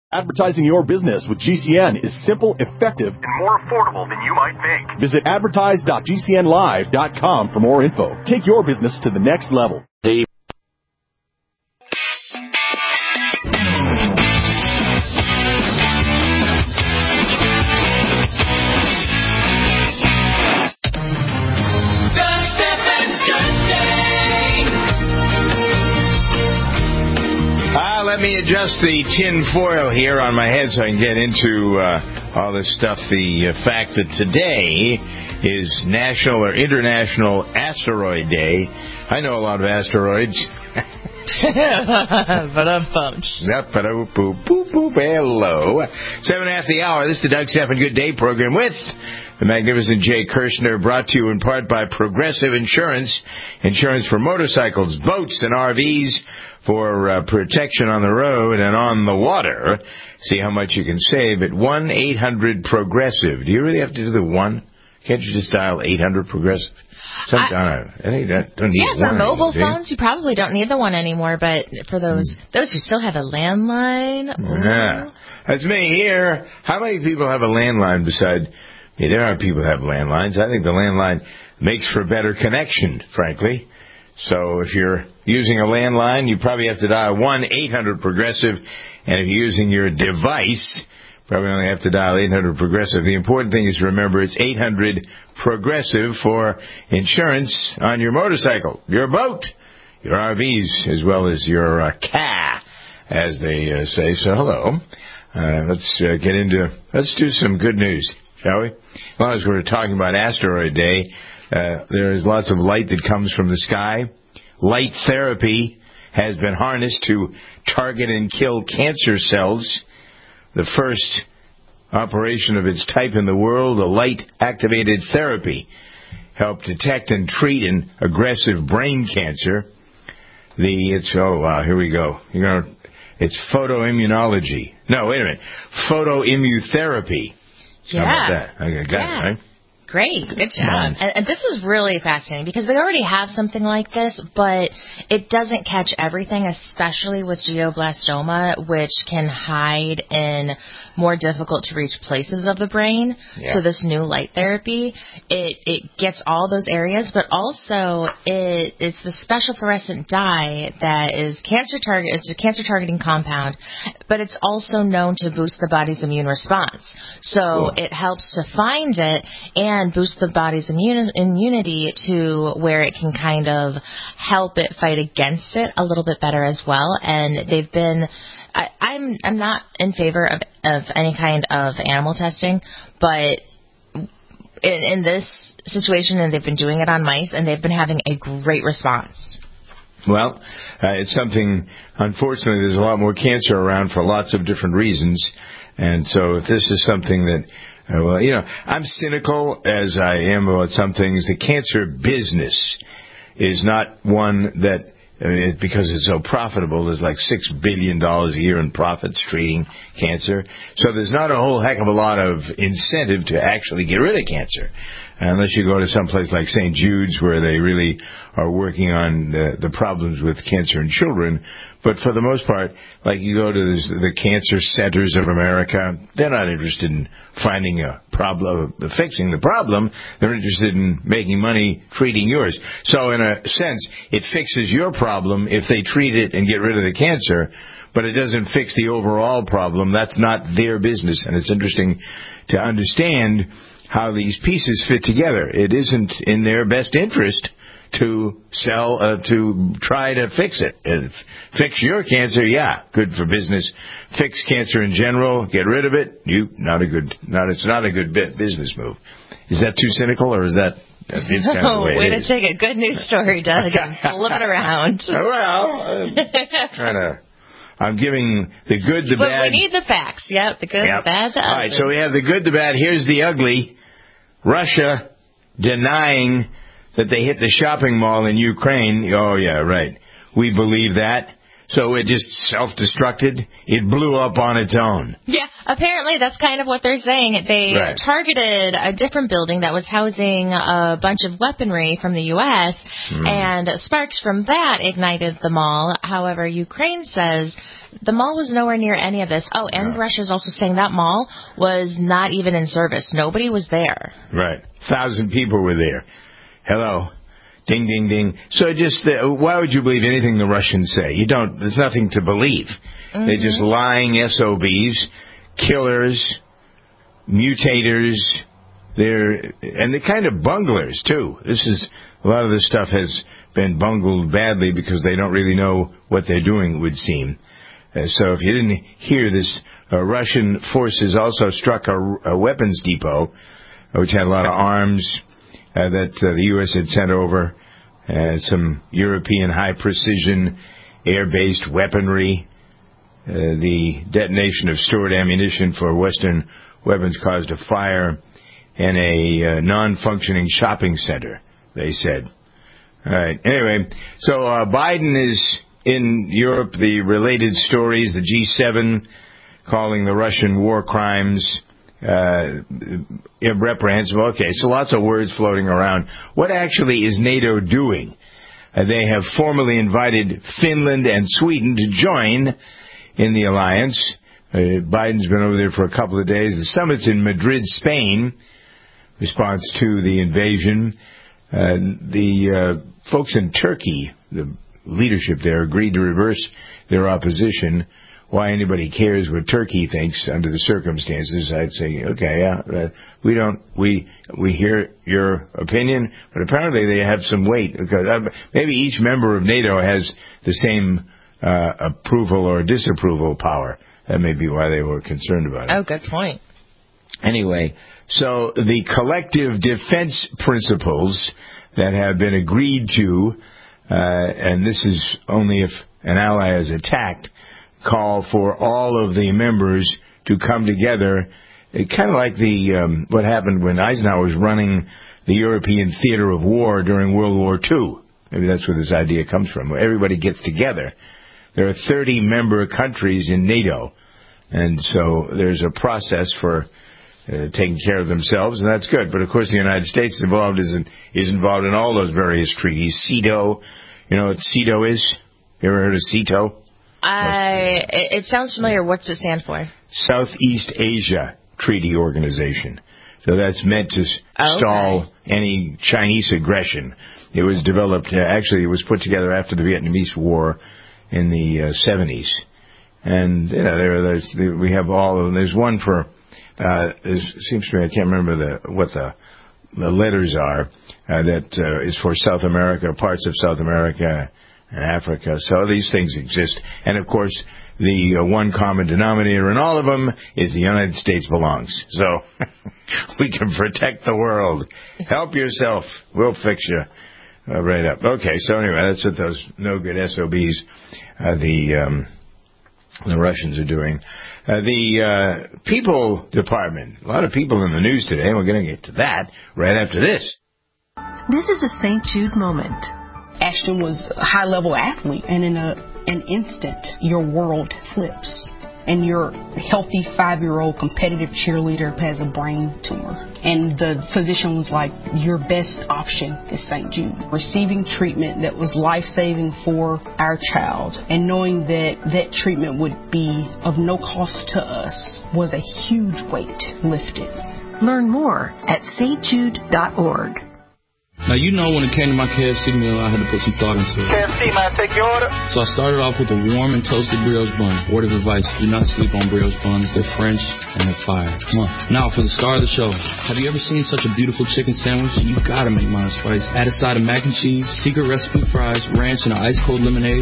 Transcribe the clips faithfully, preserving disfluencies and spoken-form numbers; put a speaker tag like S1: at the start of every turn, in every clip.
S1: Advertising your business with G C N is simple, effective,
S2: and more affordable than you might think.
S1: Visit advertise dot g c n live dot com for more info. Take your business to the next level. Dave.
S3: Let me adjust the tin foil here on my head so I can get into uh, all this stuff. The uh, fact that today is National or International Asteroid Day. I know a lot of asteroids. Yep, boop, boop, boop, hello. Seven after the hour. This is the Doug Stephan Good Day program with the magnificent Jay Kirshner, brought to you in part by Progressive Insurance. Insurance for motorcycles, boats, and R Vs. For uh, protection on the road and on the water. See how much you can save at one eight hundred progressive. Do you really have to do the one? Can't you just dial eight hundred progressive? Sometimes I, I think that don't need
S4: yeah,
S3: one.
S4: for mobile
S3: anymore,
S4: phones, you probably don't need the one anymore. But for those mm. those who still have a landline,
S3: yeah, that's me here. How many people have a landline? Beside, yeah, there are people who have landlines. I think the landline makes for better connection, frankly. So if you're using a landline, you probably have to dial one eight hundred progressive. And if you're using your device, probably only have to dial eight hundred progressive. The important thing is to remember it's eight hundred progressive for insurance on your motorcycle, your boat, your R Vs, as well as your uh, car, as they uh, say. So hello. Uh, let's uh, get into, let's do some good news, shall we? Well, as we were talking about Asteroid Day, Uh, there is lots of light that comes from the sky. Light therapy has been harnessed to target and kill cancer cells. The first operation of its type in the world, a light-activated therapy, helped detect and treat an aggressive brain cancer. The it's oh wow, here we go. You know, it's photoimmunology. No, wait a minute, photoimmunotherapy.
S4: Yeah.
S3: How about that? Okay, got
S4: yeah.
S3: it right.
S4: Great. Good job. And, and this is really fascinating because they already have something like this, but it doesn't catch everything, especially with glioblastoma, which can hide in more difficult to reach places of the brain. Yeah. So this new light therapy, it, it gets all those areas, but also it, it's the special fluorescent dye that is cancer target. It's a cancer targeting compound, but it's also known to boost the body's immune response. So cool. It helps to find it and And boost the body's immune, immunity to where it can kind of help it fight against it a little bit better as well. And they've been, I, I'm I'm not in favor of, of any kind of animal testing, but in, in this situation, and they've been doing it on mice, and they've been having a great response.
S3: Well, uh, it's something, unfortunately, there's a lot more cancer around for lots of different reasons. And so if this is something that Uh, well, you know, I'm cynical as I am about some things. The cancer business is not one that, I mean, because it's so profitable, there's like six billion dollars a year in profits treating cancer. So there's not a whole heck of a lot of incentive to actually get rid of cancer. Unless you go to some place like Saint Jude's where they really are working on the, the problems with cancer in children. But for the most part, like you go to this, the cancer centers of America, they're not interested in finding a problem, fixing the problem. They're interested in making money treating yours. So in a sense, it fixes your problem if they treat it and get rid of the cancer, but it doesn't fix the overall problem. That's not their business. And it's interesting to understand how these pieces fit together. It isn't in their best interest to sell, uh, to try to fix it. If fix your cancer, yeah, good for business. Fix cancer in general, get rid of it, you, not a good, not, it's not a good business move. Is that too cynical, or is that, it's kind of the way,
S4: way
S3: it
S4: to
S3: is.
S4: take a good news story, Doug, and flip it around.
S3: Well, I'm trying to, I'm giving the good, the
S4: but
S3: bad.
S4: But we need the facts. Yep, the good,
S3: yep.
S4: the bad, the ugly.
S3: All right, so we have the good, the bad. Here's the ugly. Russia denying that they hit the shopping mall in Ukraine. Oh, yeah, right. We believe that. So it just self-destructed? It blew up on its own.
S4: Yeah, apparently that's kind of what they're saying. They
S3: right.
S4: targeted a different building that was housing a bunch of weaponry from the U S, mm. and sparks from that ignited the mall. However, Ukraine says the mall was nowhere near any of this. Oh, and no. Russia's also saying that mall was not even in service. Nobody was there.
S3: Right. Thousand people were there. Hello. Ding, ding, ding. So just, uh, why would you believe anything the Russians say? You don't, there's nothing to believe. Mm-hmm. They're just lying S O Bs, killers, mutators. They're, and they're kind of bunglers, too. This is, a lot of this stuff has been bungled badly because they don't really know what they're doing, it would seem. Uh, so if you didn't hear this, uh, Russian forces also struck a, a weapons depot, which had a lot of arms uh, that uh, the U S had sent over, uh, some European high-precision air-based weaponry. Uh, the detonation of stored ammunition for Western weapons caused a fire in a uh, non-functioning shopping center, they said. All right. Anyway, so uh, Biden is in Europe. The related stories, the G seven calling the Russian war crimes uh, irreprehensible. Okay, so lots of words floating around. What actually is NATO doing? Uh, they have formally invited Finland and Sweden to join in the alliance. Uh, Biden's been over there for a couple of days. The summit's in Madrid, Spain, response to the invasion. Uh, the uh, folks in Turkey, the leadership there, agreed to reverse their opposition. Why anybody cares what Turkey thinks under the circumstances, I'd say, okay, yeah, uh, we don't, we we hear your opinion, but apparently they have some weight, because uh, maybe each member of NATO has the same uh, approval or disapproval power. That may be why they were concerned about it.
S4: Oh, good point.
S3: Anyway, so the collective defense principles that have been agreed to, uh, and this is only if an ally is attacked, call for all of the members to come together, kind of like the um, what happened when Eisenhower was running the European theater of war during World War Two. Maybe that's where this idea comes from, where everybody gets together. There are thirty member countries in NATO, and so there's a process for uh, taking care of themselves, and that's good. But, of course, the United States is involved, is, in, is involved in all those various treaties. CETO, you know what CETO is? You ever heard of CETO?
S4: I, it sounds familiar. What's it stand for?
S3: Southeast Asia Treaty Organization. So that's meant to
S4: okay.
S3: stall any Chinese aggression. It was developed, uh, actually, it was put together after the Vietnamese War in the uh, seventies. And, you know, there, there's, we have all of them. There's one for, uh, it seems to me, I can't remember the, what the, the letters are, uh, that uh, is for South America, parts of South America and Africa. So these things exist. And, of course, the uh, one common denominator in all of them is the United States belongs. So we can protect the world. Help yourself. We'll fix you. Uh, right up. Okay, so anyway, that's what those no-good S O Bs, uh, the um, the Russians are doing. Uh, the uh, People Department, a lot of people in the news today, and we're going to get to that right after this.
S5: This is a Saint Jude moment.
S6: Ashton was a high-level athlete, and in a, an instant, your world flips. And your healthy five-year-old competitive cheerleader has a brain tumor. And the physician was like, your best option is Saint Jude. Receiving treatment that was life-saving for our child and knowing that that treatment would be of no cost to us was a huge weight lifted.
S5: Learn more at s t jude dot org.
S7: Now, you know when it came to my K F C meal, I had to put some thought into it.
S2: K F C, man, take your order.
S7: So I started off with a warm and toasted brioche bun. Word of advice, do not sleep on brioche buns. They're French and they're fire. Come on. Now, for the star of the show, have you ever seen such a beautiful chicken sandwich? You gotta make mine spicy. Add a side of mac and cheese, secret recipe fries, ranch, and an ice-cold lemonade.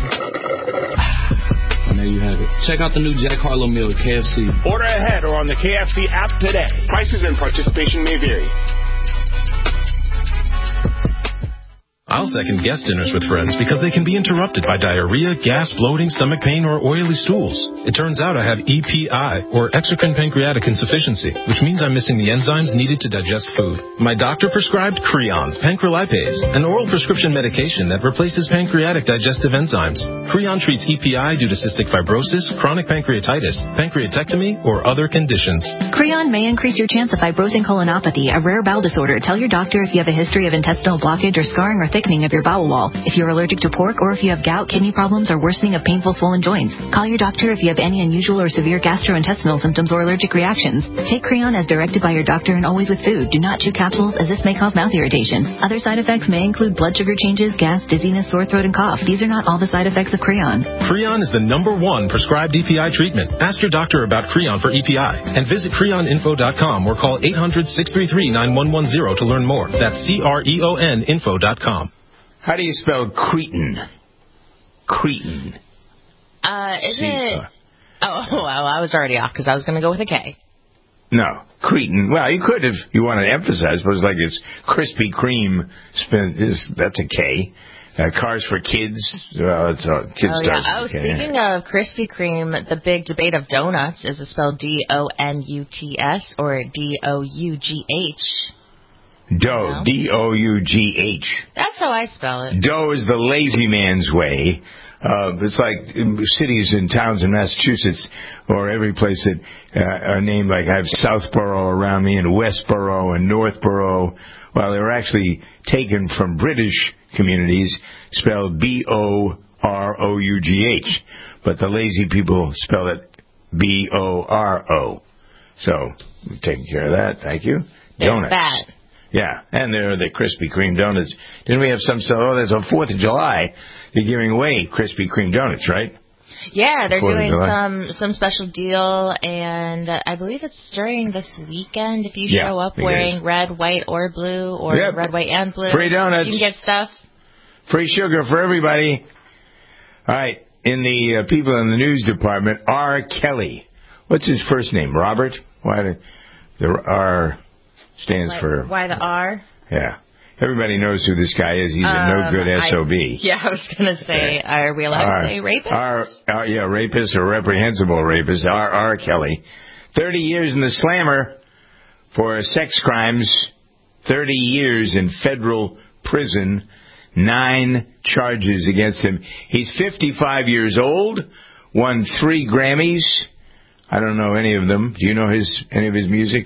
S7: And there you have it. Check out the new Jack Harlow meal at K F C.
S2: Order ahead or on the K F C app today. Prices and participation may vary.
S8: I'll second guest dinners with friends because they can be interrupted by diarrhea, gas, bloating, stomach pain, or oily stools. It turns out I have E P I, or exocrine pancreatic insufficiency, which means I'm missing the enzymes needed to digest food. My doctor prescribed Creon, pancrelipase, an oral prescription medication that replaces pancreatic digestive enzymes. Creon treats E P I due to cystic fibrosis, chronic pancreatitis, pancreatectomy, or other conditions.
S9: Creon may increase your chance of fibrosing colonopathy, a rare bowel disorder. Tell your doctor if you have a history of intestinal blockage or scarring or thickening of your bowel wall. If you're allergic to pork or if you have gout, kidney problems, or worsening of painful swollen joints. Call your doctor if you have any unusual or severe gastrointestinal symptoms or allergic reactions. Take Creon as directed by your doctor and always with food. Do not chew capsules as this may cause mouth irritation. Other side effects may include blood sugar changes, gas, dizziness, sore throat, and cough. These are not all the side effects of Creon.
S8: Creon is the number one prescribed E P I treatment. Ask your doctor about Creon for E P I and visit creon info dot com or call eight hundred, six three three, nine one one zero to learn more. That's C R E O N info dot com.
S3: How do you spell cretin? Cretin.
S4: Uh, is it... Oh, well, I was already off because I was going to go with a K.
S3: No, cretin. Well, you could if you want to emphasize, but it's like it's Krispy Kreme. Is That's a K. Uh, Cars for Kids. Well, it's uh, kids
S4: oh,
S3: stars.
S4: Yeah. Oh, speaking of Krispy Kreme, the big debate of donuts, is it spelled D O N U T S or D O U G H?
S3: Dough, D O U G H.
S4: That's how I spell it.
S3: Dough is the lazy man's way. Uh, it's like in cities and towns in Massachusetts, or every place that uh, are named, like I have Southborough around me, and Westborough, and Northborough. Well, they were actually taken from British communities, spelled B O R O U G H. But the lazy people spell it B O R O. So, we're taking care of that. Thank you.
S4: There's
S3: Donuts.
S4: that.
S3: Yeah, and there are the Krispy Kreme donuts. Didn't we have some, oh, there's a fourth of July. They're giving away Krispy Kreme donuts, right?
S4: Yeah, they're doing
S3: some
S4: some special deal, and I believe it's during this weekend. If you
S3: yeah,
S4: show up wearing red, white, or blue, or
S3: yep.
S4: red, white, and blue,
S3: free donuts.
S4: You can get stuff.
S3: Free sugar for everybody. All right, in the uh, people in the news department, R. Kelly. What's his first name? Robert? Why the, the R stands
S4: like,
S3: for...
S4: Why the R?
S3: Yeah. Everybody knows who this guy is. He's
S4: um,
S3: a no-good S O B.
S4: I, yeah, I was going to say, are we allowed R, to say rapist?
S3: R, R, yeah, rapist or reprehensible rapist. R. R. Kelly. thirty years in the slammer for sex crimes. thirty years in federal prison. Nine charges against him. He's fifty-five years old. Won three Grammys. I don't know any of them. Do you know his any of his music?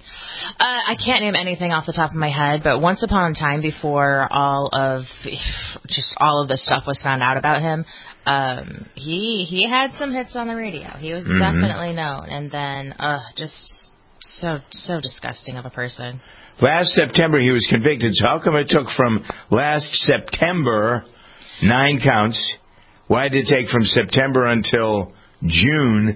S4: Uh, I can't name anything off the top of my head, but once upon a time, before all of just all of this stuff was found out about him, um, he he had some hits on the radio. He was mm-hmm. definitely known, and then uh, just so so disgusting of a person.
S3: Last September, he was convicted. So how come it took from last September nine counts? Why did it take from September until June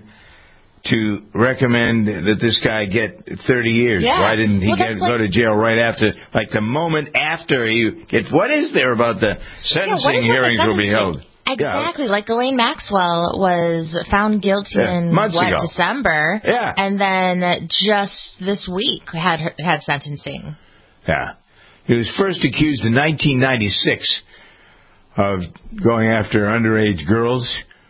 S3: to recommend that this guy get thirty years?
S4: Yeah.
S3: Why didn't he
S4: well,
S3: get,
S4: like,
S3: go to jail right after, like the moment after he get? What is there about the sentencing
S4: yeah,
S3: hearings
S4: the
S3: will be held?
S4: Exactly, yeah. Like Ghislaine Maxwell was found guilty yeah. in
S3: Months
S4: what
S3: ago.
S4: December,
S3: yeah,
S4: and then just this week had her, had sentencing.
S3: Yeah, he was first accused in nineteen ninety-six of going after underage girls.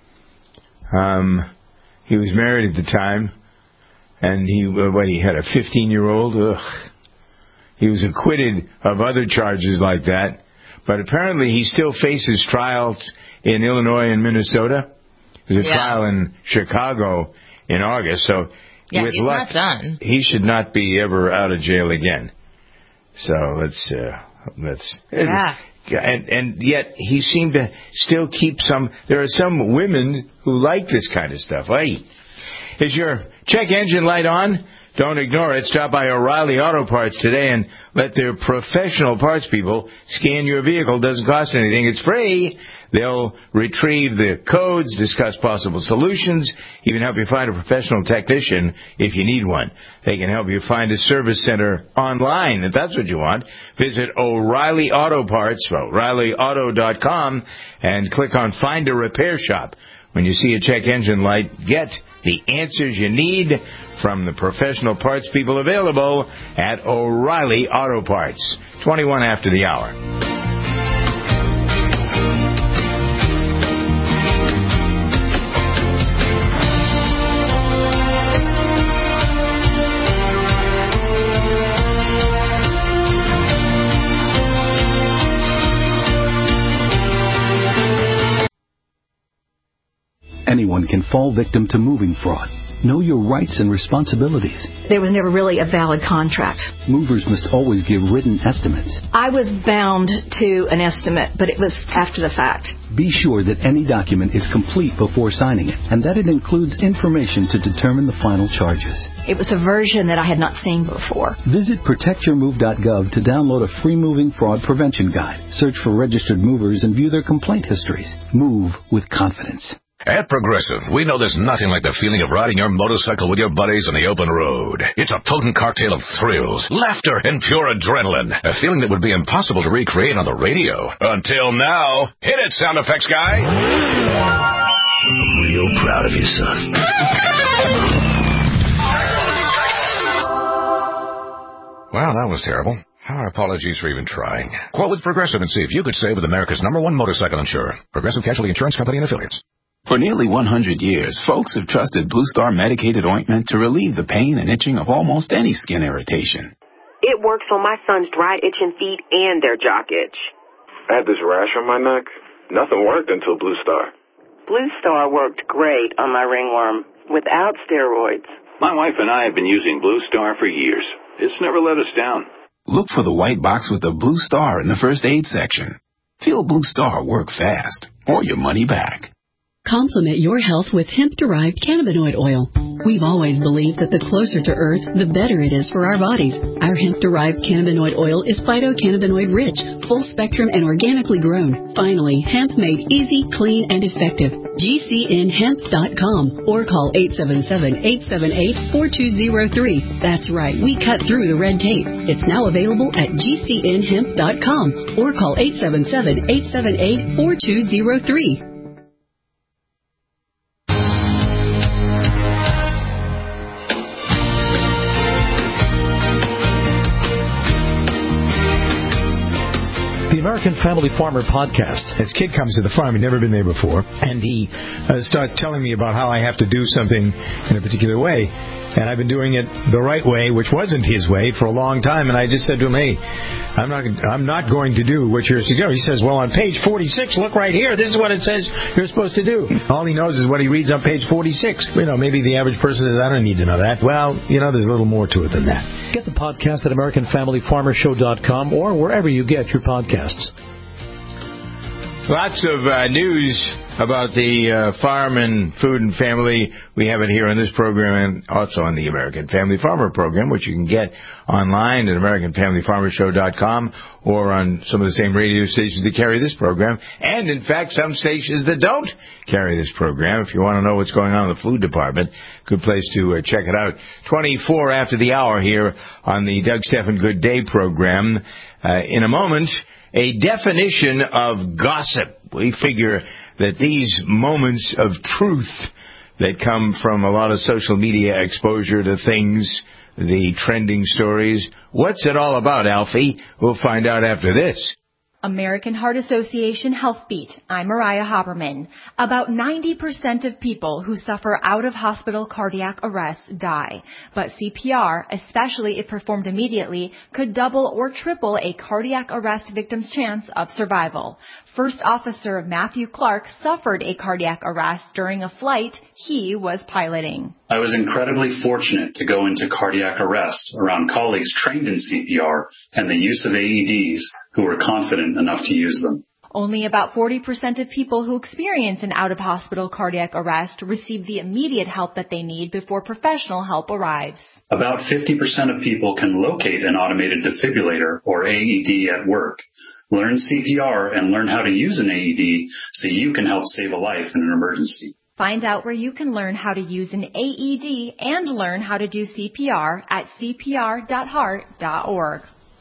S3: Um. He was married at the time, and he what he had a fifteen-year-old. Ugh. He was acquitted of other charges like that, but apparently he still faces trials in Illinois and Minnesota. There's a
S4: yeah.
S3: trial in Chicago in August, so
S4: yeah,
S3: with
S4: he's
S3: luck,
S4: not done.
S3: he should not be ever out of jail again. So let's uh, let's.
S4: Yeah.
S3: And, and yet he seemed to still keep some... There are some women who like this kind of stuff. Hey, is your check engine light on? Don't ignore it. Stop by O'Reilly Auto Parts today and let their professional parts people scan your vehicle. Doesn't cost anything. It's free. They'll retrieve the codes, discuss possible solutions, even help you find a professional technician if you need one. They can help you find a service center online if that's what you want. Visit O'Reilly Auto Parts, O'Reilly Auto dot com, and click on Find a Repair Shop. When you see a check engine light, get the answers you need from the professional parts people available at O'Reilly Auto Parts. twenty-one after the hour.
S10: fall victim to moving fraud. Know your rights and responsibilities.
S5: There was never really a valid contract.
S10: Movers must always give written estimates.
S5: I was bound to an estimate, but it was after the fact.
S10: Be sure that any document is complete before signing it, and that it includes information to determine the final charges.
S5: It was a version that I had not seen before.
S10: Visit protect your move dot gov to download a free moving fraud prevention guide. Search for registered movers and view their complaint histories. Move with confidence.
S11: At Progressive, we know there's nothing like the feeling of riding your motorcycle with your buddies on the open road. It's a potent cocktail of thrills, laughter, and pure adrenaline. A feeling that would be impossible to recreate on the radio. Until now. Hit it, sound effects guy.
S12: I'm real proud of you, son.
S11: Well, that was terrible. Our apologies for even trying. Quote with Progressive and see if you could save with America's number one motorcycle insurer. Progressive Casualty Insurance Company and Affiliates.
S13: For nearly one hundred years, folks have trusted Blue Star medicated ointment to relieve the pain and itching of almost any skin irritation.
S14: It works on my son's dry itching feet and their jock itch.
S15: I had this rash on my neck. Nothing worked until Blue Star.
S14: Blue Star worked great on my ringworm without steroids.
S16: My wife and I have been using Blue Star for years. It's never let us down.
S13: Look for the white box with the Blue Star in the first aid section. Feel Blue Star work fast, or your money back.
S17: Complement your health with hemp-derived cannabinoid oil. We've always believed that the closer to Earth, the better it is for our bodies. Our hemp-derived cannabinoid oil is phytocannabinoid-rich, full-spectrum, and organically grown. Finally, hemp made easy, clean, and effective. G C N hemp dot com or call eight seven seven, eight seven eight, four two zero three. That's right, we cut through the red tape. It's now available at G C N hemp dot com or call eight seven seven, eight seven eight, four two zero three.
S18: The American Family Farmer Podcast.
S3: His kid comes to the farm, he'd never been there before, and he uh, starts telling me about how I have to do something in a particular way. And I've been doing it the right way, which wasn't his way, for a long time. And I just said to him, hey, I'm not I'm not going to do what you're suggesting. He says, well, on page forty-six, look right here. This is what it says you're supposed to do. All he knows is what he reads on page forty-six. You know, maybe the average person says, I don't need to know that. Well, you know, there's a little more to it than that.
S18: Get the podcast at American Family Farmer Show dot com or wherever you get your podcasts.
S3: Lots of uh, news about the uh, farm and food and family. We have it here on this program and also on the American Family Farmer program, which you can get online at American Family Farmer Show dot com or on some of the same radio stations that carry this program. And, in fact, some stations that don't carry this program. If you want to know what's going on in the food department, good place to uh, check it out. twenty-four after the hour here on the Doug Stephan Good Day program. Uh, in a moment, a definition of gossip. We figure that these moments of truth that come from a lot of social media exposure to things, the trending stories, what's it all about, Alfie? We'll find out after this.
S19: American Heart Association Health Beat. I'm Mariah Haberman. About ninety percent of people who suffer out-of-hospital cardiac arrest die, but C P R, especially if performed immediately, could double or triple a cardiac arrest victim's chance of survival. First Officer Matthew Clark suffered a cardiac arrest during a flight he was piloting.
S20: I was incredibly fortunate to go into cardiac arrest around colleagues trained in C P R and the use of A E Ds who were confident enough to use them.
S19: Only about forty percent of people who experience an out-of-hospital cardiac arrest receive the immediate help that they need before professional help arrives.
S20: About fifty percent of people can locate an automated defibrillator or A E D at work. Learn C P R and learn how to use an A E D so you can help save a life in an emergency.
S19: Find out where you can learn how to use an A E D and learn how to do C P R at C P R dot heart dot org.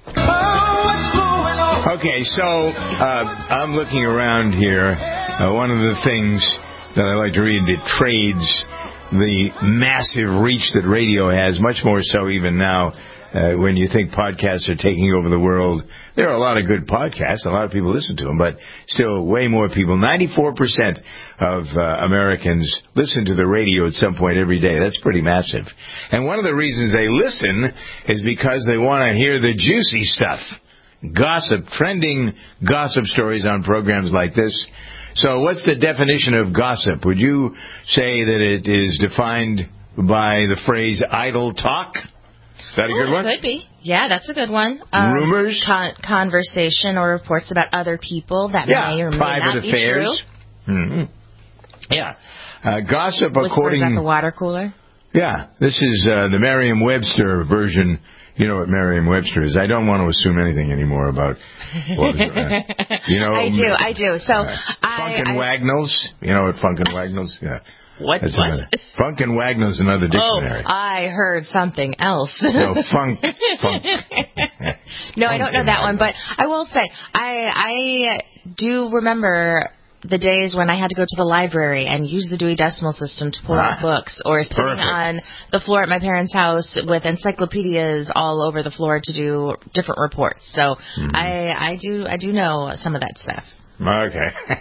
S3: Okay, so uh, I'm looking around here. Uh, one of the things that I like to read, it trades the massive reach that radio has, much more so even now. Uh, when you think podcasts are taking over the world, there are a lot of good podcasts. A lot of people listen to them, but still way more people. ninety-four percent of uh, Americans listen to the radio at some point every day. That's pretty massive. And one of the reasons they listen is because they want to hear the juicy stuff. Gossip, trending gossip stories on programs like this. So what's the definition of gossip? Would you say that it is defined by the phrase idle talk? Is that a
S4: Ooh,
S3: good one?
S4: Could be. Yeah, that's a good one. Um,
S3: Rumors?
S4: Con- conversation or reports about other people that
S3: yeah,
S4: may or may
S3: private
S4: not
S3: affairs.
S4: be true.
S3: Mm-hmm. Yeah. Uh, gossip,
S4: Whispers
S3: according...
S4: at the water cooler.
S3: Yeah, this is uh, the Merriam-Webster version. You know what Merriam-Webster is. I don't want to assume anything anymore about... What was it, uh, you know,
S4: I do, I do. So,
S3: uh,
S4: I...
S3: Funk and
S4: I,
S3: Wagnalls? You know what Funk and Wagnalls? Yeah.
S4: What?
S3: That's
S4: what?
S3: Another, Funk and Wagnalls, another dictionary.
S4: Oh, I heard something else.
S3: No, funk. funk.
S4: No, I don't know that one, but I will say, I I do remember the days when I had to go to the library and use the Dewey Decimal System to pull out
S3: Ah,
S4: books, or sitting
S3: perfect.
S4: on the floor at my parents' house with encyclopedias all over the floor to do different reports. So
S3: Mm-hmm.
S4: I I do I do know some of that stuff.
S3: Okay.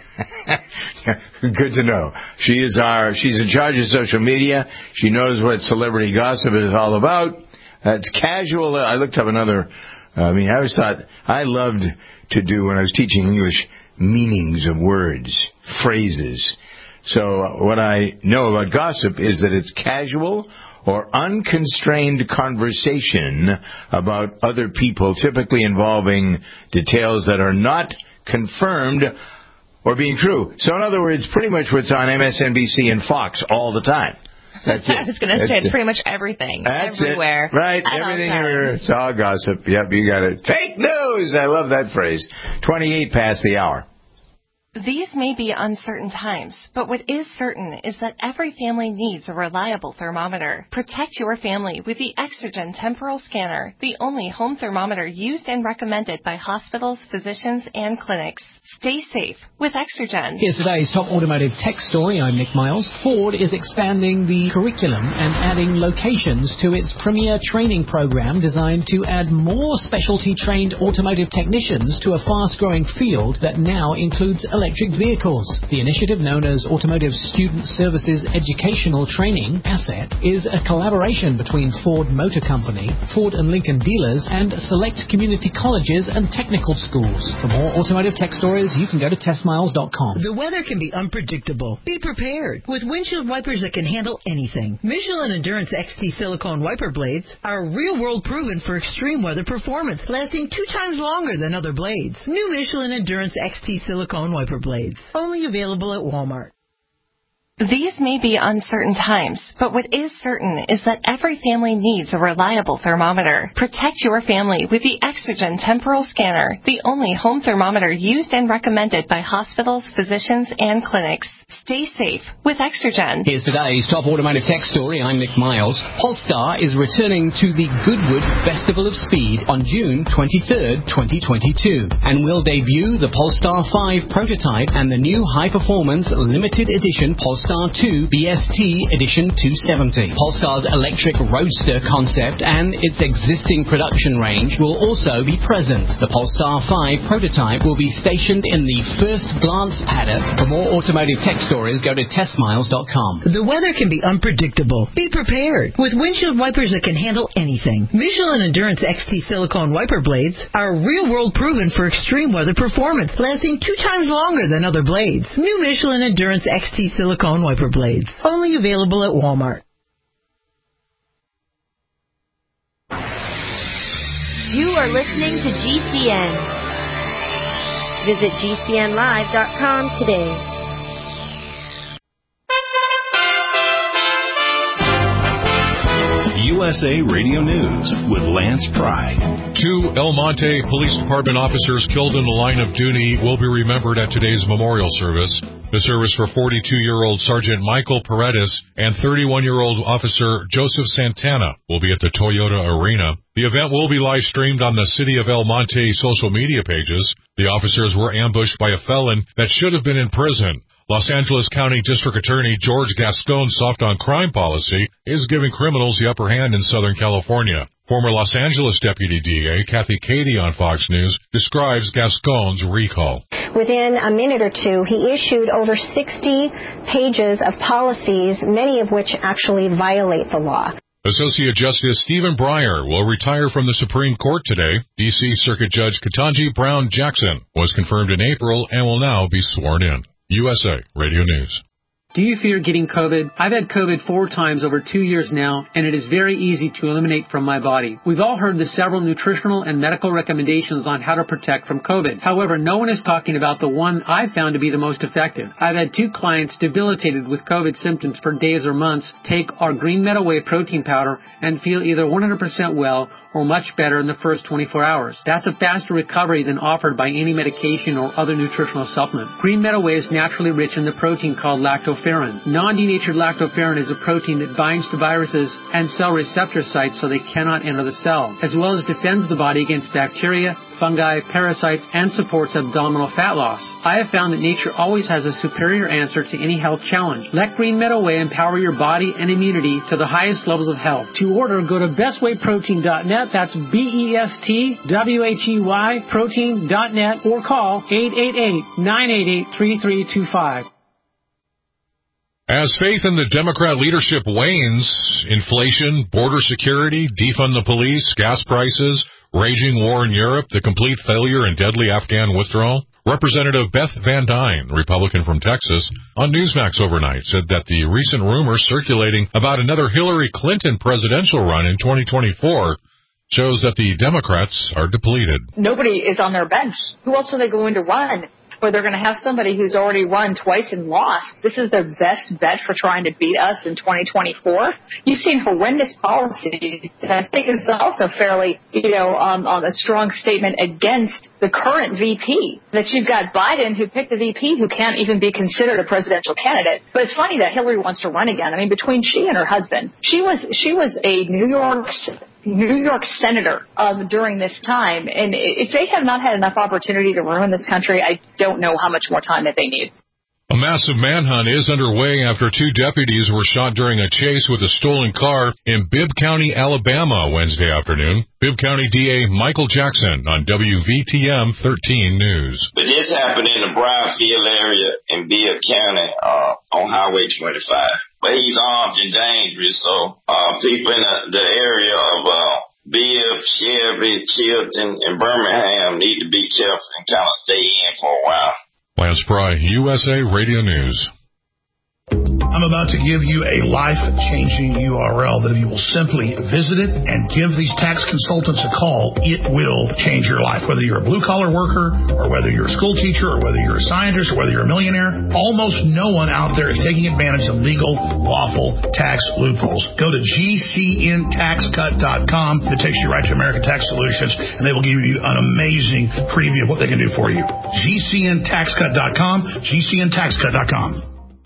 S3: Good to know. She is our, she's in charge of social media. She knows what celebrity gossip is all about. Uh, it's casual. I looked up another, I mean, I always thought, I loved to do, when I was teaching English, meanings of words, phrases. So what I know about gossip is that it's casual or unconstrained conversation about other people, typically involving details that are not confirmed or being true. So in other words, pretty much what's on M S N B C and Fox all the time. That's it.
S4: I was going to say, it's pretty much everything.
S3: That's
S4: everywhere.
S3: It. Right.
S4: At
S3: Everything
S4: all
S3: ever.
S4: times.
S3: It's all gossip. Yep, you got it. Fake news. I love that phrase. twenty-eight past the hour.
S19: These may be uncertain times, but what is certain is that every family needs a reliable thermometer. Protect your family with the Exergen Temporal Scanner, the only home thermometer used and recommended by hospitals, physicians, and clinics. Stay safe with Exergen.
S21: Here's today's top automotive tech story. I'm Nick Miles. Ford is expanding the curriculum and adding locations to its premier training program designed to add more specialty-trained automotive technicians to a fast-growing field that now includes electric vehicles. The initiative, known as Automotive Student Services Educational Training, ASSET, is a collaboration between Ford Motor Company, Ford and Lincoln dealers, and select community colleges and technical schools. For more automotive tech stories, you can go to test miles dot com.
S22: The weather can be unpredictable. Be prepared with windshield wipers that can handle anything. Michelin Endurance X T silicone wiper blades are real-world proven for extreme weather performance, lasting two times longer than other blades. New Michelin Endurance X T silicone wiper blades, only available at Walmart.
S19: These may be uncertain times, but what is certain is that every family needs a reliable thermometer. Protect your family with the Exergen Temporal Scanner, the only home thermometer used and recommended by hospitals, physicians, and clinics. Stay safe with Exergen.
S21: Here's today's top automotive tech story. I'm Nick Miles. Polestar is returning to the Goodwood Festival of Speed on June twenty-third, twenty twenty-two, and will debut the Polestar five prototype and the new high-performance limited edition Polestar two B S T Edition two seventy. Polestar's electric roadster concept and its existing production range will also be present. The Polestar five prototype will be stationed in the First Glance paddock. For more automotive tech stories, go to test miles dot com.
S22: The weather can be unpredictable. Be prepared with windshield wipers that can handle anything. Michelin Endurance X T silicone wiper blades are real-world proven for extreme weather performance, lasting two times longer than other blades. New Michelin Endurance X T silicone wiper blades, only available at Walmart.
S23: You are listening to G C N. Visit G C N live dot com today.
S1: U S A Radio News with Lance Pride.
S8: Two El Monte Police Department officers killed in the line of duty will be remembered at today's memorial service. The service for forty-two-year-old Sergeant Michael Paredes and thirty-one-year-old Officer Joseph Santana will be at the Toyota Arena. The event will be live streamed on the City of El Monte social media pages. The officers were ambushed by a felon that should have been in prison. Los Angeles County District Attorney George Gascon's soft-on-crime policy is giving criminals the upper hand in Southern California. Former Los Angeles Deputy D A Kathy Cady on Fox News describes Gascon's recall.
S24: Within a minute or two, he issued over sixty pages of policies, many of which actually violate the law.
S8: Associate Justice Stephen Breyer will retire from the Supreme Court today. D C Circuit Judge Ketanji Brown Jackson was confirmed in April and will now be sworn in. U S A Radio News.
S2: Do you fear getting COVID? I've had COVID four times over two years now, and it is very easy to eliminate from my body. We've all heard the several nutritional and medical recommendations on how to protect from COVID. However, no one is talking about the one I've found to be the most effective. I've had two clients debilitated with COVID symptoms for days or months take our Green Meadow Whey protein powder and feel either one hundred percent well or much better in the first twenty-four hours. That's a faster recovery than offered by any medication or other nutritional supplement. Green Meadow Whey is naturally rich in the protein called lactoferrin. Non-denatured lactoferrin is a protein that binds to viruses and cell receptor sites so they cannot enter the cell, as well as defends the body against bacteria, fungi, parasites, and supports abdominal fat loss. I have found that nature always has a superior answer to any health challenge. Let Green Meadow Whey empower your body and immunity to the highest levels of health. To order, go to best way protein dot net. That's B E S T W H E Y protein dot net or call eight eight eight, nine eight eight, three three two five.
S8: As faith in the Democrat leadership wanes, inflation, border security, defund the police, gas prices, raging war in Europe, the complete failure and deadly Afghan withdrawal, Representative Beth Van Dyne, Republican from Texas, on Newsmax overnight said that the recent rumors circulating about another Hillary Clinton presidential run in twenty twenty-four shows that the Democrats are depleted.
S6: Nobody is on their bench. Who else are they going to run? Where they're going to have somebody who's already run twice and lost. This is their best bet for trying to beat us in twenty twenty-four. You've seen horrendous policies. I think it's also fairly, you know, um, um, a strong statement against the current V P. That you've got Biden, who picked a V P who can't even be considered a presidential candidate. But it's funny that Hillary wants to run again. I mean, between she and her husband, she was she was a New York New York senator um, during this time. And if they have not had enough opportunity to ruin this country, I don't know how much more time that they need.
S8: A massive manhunt is underway after two deputies were shot during a chase with a stolen car in Bibb County, Alabama, Wednesday afternoon. Bibb County D A Michael Jackson on W V T M thirteen News.
S7: But this happened in the Brownfield area in Bibb County uh, on Highway twenty-five. But he's armed and dangerous, so uh, people in the, the area of uh, Bibb, Shelby, Chilton, and Birmingham need to be careful and kind of stay in for a while.
S8: Lance Pry, U S A Radio News.
S9: I'm about to give you a life-changing U R L that if you will simply visit it and give these tax consultants a call, it will change your life. Whether you're a blue-collar worker or whether you're a school teacher or whether you're a scientist or whether you're a millionaire, almost no one out there is taking advantage of legal, lawful tax loopholes. Go to G C N tax cut dot com. It takes you right to American Tax Solutions, and they will give you an amazing preview of what they can do for you. G C N tax cut dot com, G C N tax cut dot com.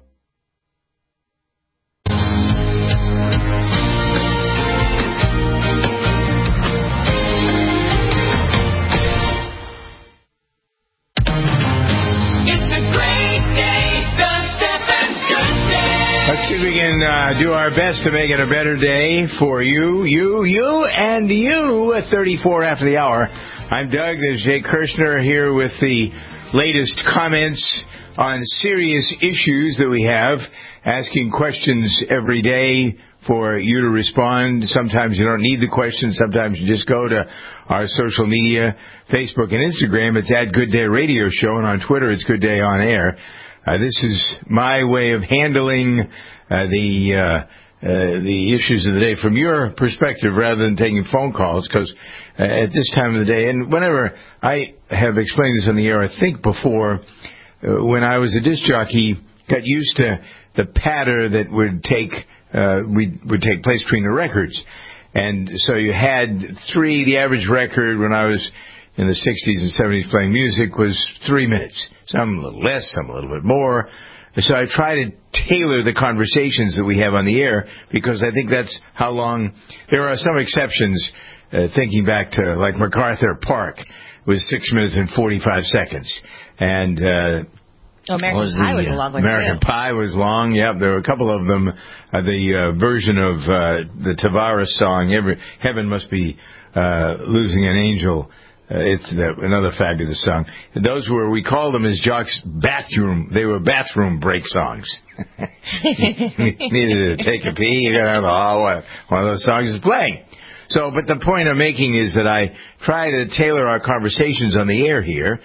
S3: Let's see if we can uh, do our best to make it a better day for you, you, you, and you at thirty-four after the hour. I'm Doug. There's Jay Kirshner here with the latest comments on serious issues that we have, asking questions every day for you to respond. Sometimes you don't need the questions. Sometimes you just go to our social media, Facebook and Instagram. It's at Good Day Radio Show, and on Twitter it's Good Day On Air. Uh, this is my way of handling uh, the uh, uh, the issues of the day from your perspective rather than taking phone calls, because uh, at this time of the day, and whenever I have explained this on the air, I think before, uh, when I was a disc jockey, got used to the patter that would take uh, we would take place between the records. And so you had three, the average record when I was in the sixties and seventies playing music was three minutes. Some a little less, some a little bit more. So I try to tailor the conversations that we have on the air, because I think that's how long. There are some exceptions, uh, thinking back to like MacArthur Park was six minutes and forty-five seconds. And, uh,
S4: Oh, American was Pie the, was a long one,
S3: American
S4: too.
S3: Pie was long, yep. There were a couple of them. Uh, the uh, version of uh, the Tavares song, Every, Heaven Must Be uh, Losing an Angel. Uh, it's the, another fabulous song. And those were, we called them as Jock's bathroom. They were bathroom break songs. Needed to take a pee. You got to have the hall. One of those songs is playing. So, but the point I'm making is that I try to tailor our conversations on the air here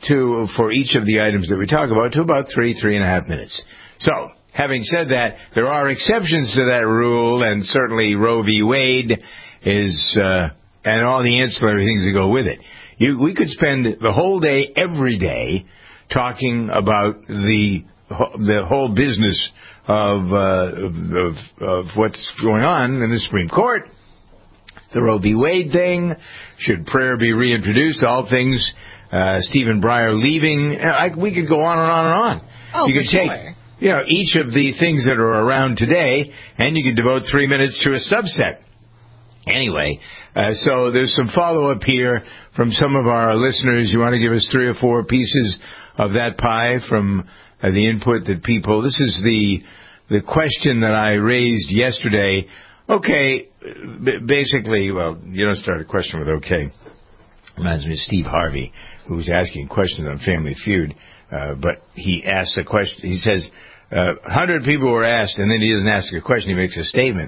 S3: to for each of the items that we talk about to about three, three and a half minutes. So, having said that, there are exceptions to that rule, and certainly Roe v. Wade is, uh, and all the ancillary things that go with it. You, we could spend the whole day, every day, talking about the the whole business of, uh, of, of, of what's going on in the Supreme Court. The Roe v. Wade thing, should prayer be reintroduced, all things, uh, Stephen Breyer leaving. I, we could go on and on and on.
S4: Oh,
S3: you could
S4: for
S3: take,
S4: sure.
S3: you know, each of the things that are around today, and you could devote three minutes to a subset. Anyway, uh, so there's some follow-up here from some of our listeners. You want to give us three or four pieces of that pie from uh, the input that people... This is the the question that I raised yesterday. Okay, b- basically, well, you don't start a question with okay. Reminds me of Steve Harvey, who was asking questions on Family Feud, uh, but he asked a question. He says... Uh, one hundred people were asked, and then he doesn't ask a question, he makes a statement.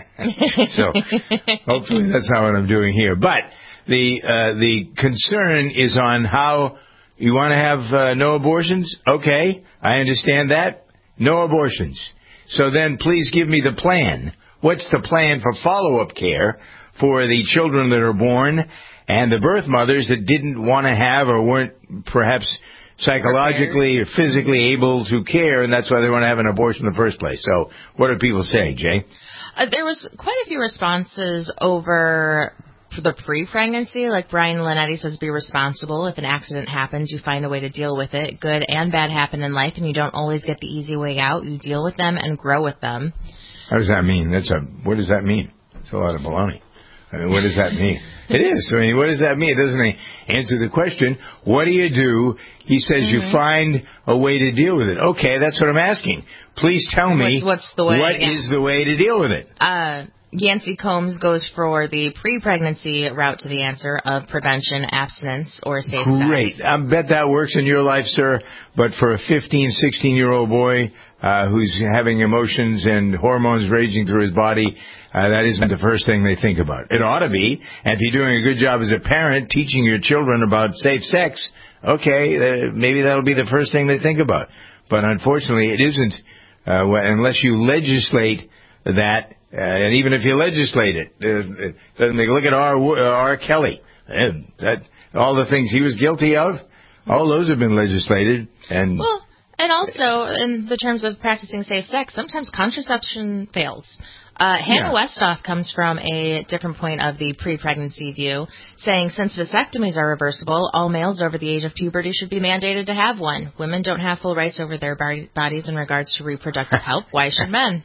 S3: So, hopefully that's not what I'm doing here. But the uh, the concern is on how you want to have uh, no abortions. Okay, I understand that. No abortions. So then please give me the plan. What's the plan for follow-up care for the children that are born and the birth mothers that didn't want to have or weren't perhaps psychologically or physically able to care, and that's why they want to have an abortion in the first place. So what are people saying, Jay?
S4: Uh, there was quite a few responses over the pre-pregnancy. Like Brian Linetti says, be responsible. If an accident happens, you find a way to deal with it. Good and bad happen in life, and you don't always get the easy way out. You deal with them and grow with them.
S3: How does that mean? That's a. What does that mean? It's a lot of baloney. I mean, what does that mean? It is. I mean, what does that mean? It doesn't answer the question. What do you do? He says mm-hmm. you find a way to deal with it. Okay, that's what I'm asking. Please tell me
S4: what's, what's the way,
S3: what
S4: yeah.
S3: is the way to deal with it?
S4: Uh, Yancey Combs goes for the pre-pregnancy route to the answer of prevention, abstinence, or safe sex.
S3: Great. I bet that works in your life, sir. But for a fifteen, sixteen-year-old boy uh, who's having emotions and hormones raging through his body, Uh, that isn't the first thing they think about. It ought to be. And if you're doing a good job as a parent teaching your children about safe sex, okay, uh, maybe that'll be the first thing they think about. But unfortunately, it isn't uh, unless you legislate that. Uh, and even if you legislate it, uh, doesn't make, look at R. R. Kelly. Uh, that all the things he was guilty of, all those have been legislated. And
S4: well, and also in the terms of practicing safe sex, sometimes contraception fails. Uh, Hannah yeah. Westoff comes from a different point of the pre-pregnancy view, saying since vasectomies are reversible, all males over the age of puberty should be mandated to have one. Women don't have full rights over their body- bodies in regards to reproductive health. Why should men?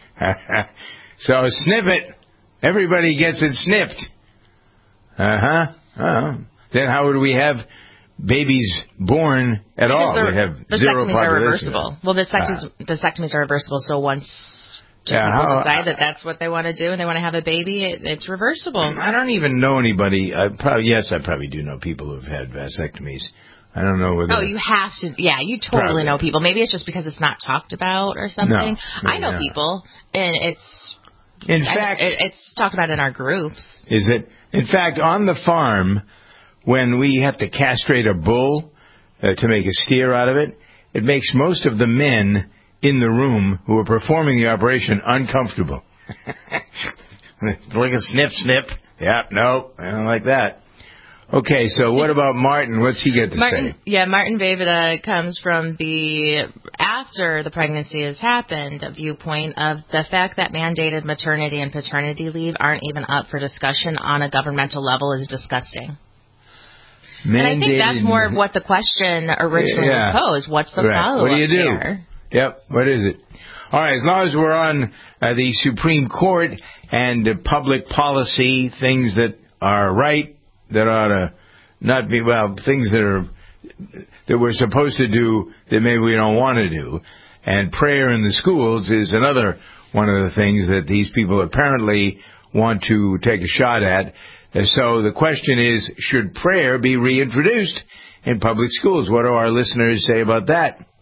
S3: So snip it. Everybody gets it snipped. Uh-huh. Uh-huh. Then how would we have babies born at
S4: because
S3: all? We have zero population.
S4: Vasectomies are reversible. Well, vasectomies, uh, vasectomies are reversible, so once... Two yeah, people how, decide that that's what they want to do and they want to have a baby, it, it's reversible.
S3: I don't even know anybody. I probably yes, I probably do know people who've had vasectomies. I don't know whether.
S4: Oh, you have to. Yeah, you totally probably. know people. Maybe it's just because it's not talked about or something.
S3: No,
S4: I know no. people, and it's.
S3: In fact,
S4: it, it's talked about in our groups.
S3: Is it? In fact, on the farm, when we have to castrate a bull uh, to make a steer out of it, it makes most of the men in the room who are performing the operation uncomfortable. Like a snip, snip. Yeah, no, I don't like that. Okay, so what about Martin? What's he get to
S4: Martin,
S3: say?
S4: Yeah, Martin Vavida comes from the, after the pregnancy has happened, a viewpoint of the fact that mandated maternity and paternity leave aren't even up for discussion on a governmental level is disgusting. Mandated, and I think that's more of what the question originally yeah. posed. What's the
S3: right.
S4: follow-up
S3: What do you do?
S4: there?
S3: Yep, what is it? All right, as long as we're on uh, the Supreme Court and uh, public policy, things that are right, that ought to not be, well, things that are that we're supposed to do that maybe we don't want to do. And prayer in the schools is another one of the things that these people apparently want to take a shot at. And so the question is, should prayer be reintroduced in public schools? What do our listeners say about that?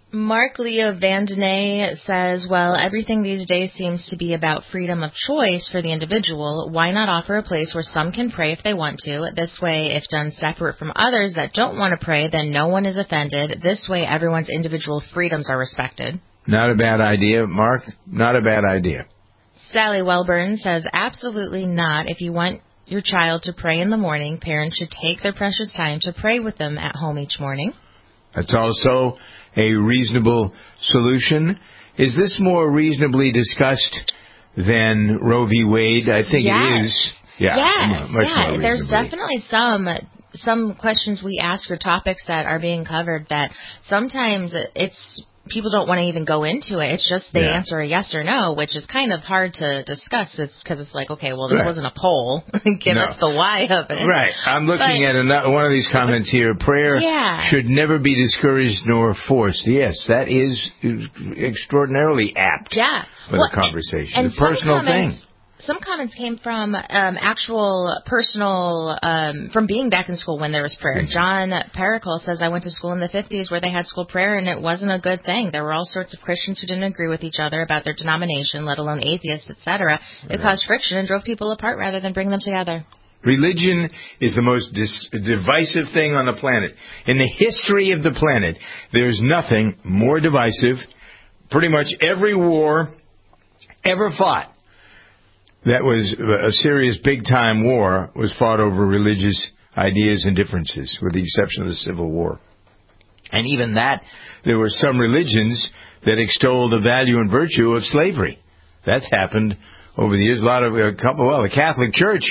S4: Mark Leo Vandenay says, well, everything these days seems to be about freedom of choice for the individual. Why not offer a place where some can pray if they want to? This way, if done separate from others that don't want to pray, then no one is offended. This way, everyone's individual freedoms are respected.
S3: Not a bad idea, Mark. Not a bad idea.
S4: Sally Welburn says, absolutely not. If you want your child to pray in the morning, parents should take their precious time to pray with them at home each morning.
S3: That's also a reasonable solution. Is this more reasonably discussed than Roe v. Wade? I think
S4: yes.
S3: it is. Yeah,
S4: yes,
S3: much
S4: yeah.
S3: more
S4: There's definitely some some questions we ask or topics that are being covered that sometimes it's people don't want to even go into it. It's just they yeah. answer a yes or no, which is kind of hard to discuss. It's because it's like, okay, well, this
S3: right.
S4: wasn't a poll. Give no. us the why of it.
S3: Right. I'm looking but, at another, one of these comments here. Prayer
S4: yeah.
S3: should never be discouraged nor forced. Yes, that is extraordinarily apt
S4: yeah.
S3: for
S4: well,
S3: the conversation.
S4: And
S3: the personal
S4: comments,
S3: thing.
S4: Some comments came from um, actual personal, um, from being back in school when there was prayer. Mm-hmm. John Pericle says, I went to school in the fifties where they had school prayer, and it wasn't a good thing. There were all sorts of Christians who didn't agree with each other about their denomination, let alone atheists, et cetera. It right. caused friction and drove people apart rather than bring them together.
S3: Religion is the most dis- divisive thing on the planet. In the history of the planet, there's nothing more divisive. Pretty much every war ever fought that was a serious big-time war was fought over religious ideas and differences, with the exception of the Civil War. And even that, there were some religions that extolled the value and virtue of slavery. That's happened over the years. A lot of, a couple, well, the Catholic Church,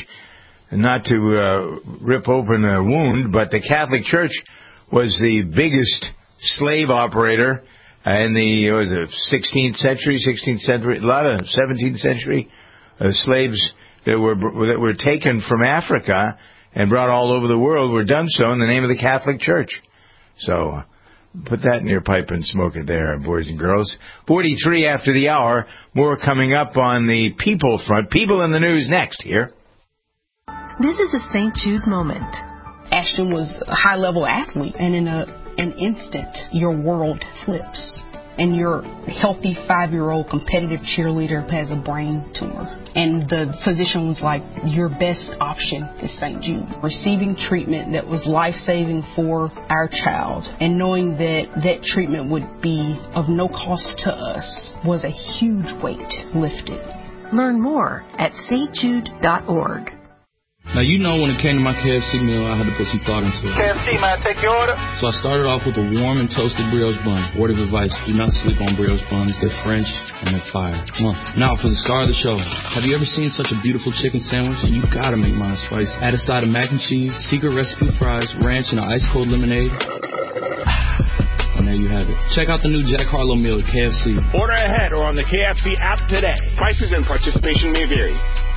S3: not to uh, rip open a wound, but the Catholic Church was the biggest slave operator in the, what was it, sixteenth century, sixteenth century, a lot of seventeenth century. Uh, slaves that were that were taken from Africa and brought all over the world were done so in the name of the Catholic Church. So uh, put that in your pipe and smoke it there, boys and girls. forty-three after the hour. More coming up on the people front. People in the news next here.
S5: This is a Saint Jude moment.
S10: Ashton was a high-level athlete, and in a, an instant, your world flips. And your healthy five-year-old competitive cheerleader has a brain tumor. And the physician was like, your best option is Saint Jude. Receiving treatment that was life-saving for our child and knowing that that treatment would be of no cost to us was a huge weight lifted.
S5: Learn more at s t jude dot org.
S11: Now, you know when it came to my K F C meal, I had to put some thought into it.
S12: K F C, man, take your order.
S11: So I started off with a warm and toasted brioche bun. Word of advice, do not sleep on brioche buns. They're French and they're fire. Come on. Now, for the star of the show, have you ever seen such a beautiful chicken sandwich? You gotta make mine spicy. Add a side of mac and cheese, secret recipe fries, ranch, and an ice-cold lemonade. And there you have it. Check out the new Jack Harlow meal at K F C.
S12: Order ahead or on the K F C app today. Prices and participation may vary.